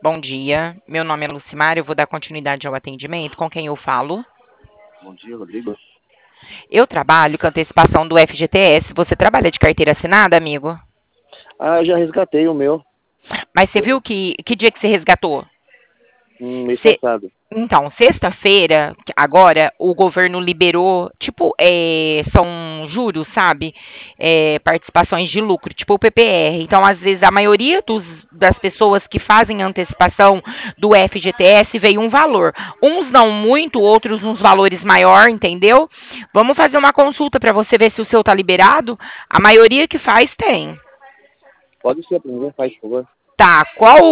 Bom dia, meu nome é Lucimar, eu vou dar continuidade ao atendimento. Com quem eu falo? Bom dia, Rodrigo. Eu trabalho com antecipação do FGTS. Você trabalha de carteira assinada, amigo? Ah, já resgatei o meu Mas você viu que dia que você resgatou? mês Se- passado. Então, sexta-feira, agora, o governo liberou, tipo, são juros, sabe? Participações de lucro, tipo o PPR. Então, às vezes, a maioria das pessoas que fazem antecipação do FGTS veio um valor. Uns não muito, outros uns valores maior, entendeu? Vamos fazer uma consulta para você ver se o seu tá liberado. A maioria que faz tem. Pode ser, por favor, faz, por favor. Tá,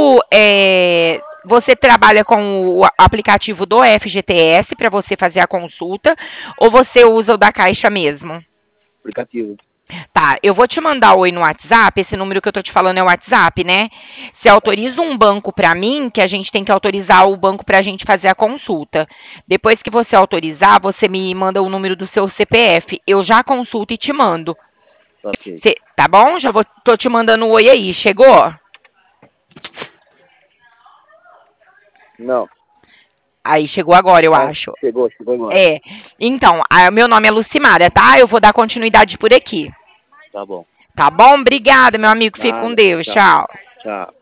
você trabalha com o aplicativo do FGTS para você fazer a consulta ou você usa o da Caixa mesmo? Aplicativo. Tá, eu vou te mandar oi no WhatsApp, esse número que eu tô te falando é o WhatsApp, né? Você autoriza um banco para mim, que a gente tem que autorizar o banco pra gente fazer a consulta. Depois que você autorizar, você me manda o número do seu CPF. Eu já consulto e te mando. Ok. Tá bom? Tô te mandando um oi aí. Chegou? Não. Aí chegou agora, eu Ah, acho. chegou agora. É. Então, meu nome é Lucimara, tá? Eu vou dar continuidade por aqui. Tá bom. Tá bom? Obrigada, meu amigo. Fique com Nada. Deus. Tchau. Tchau. Tchau.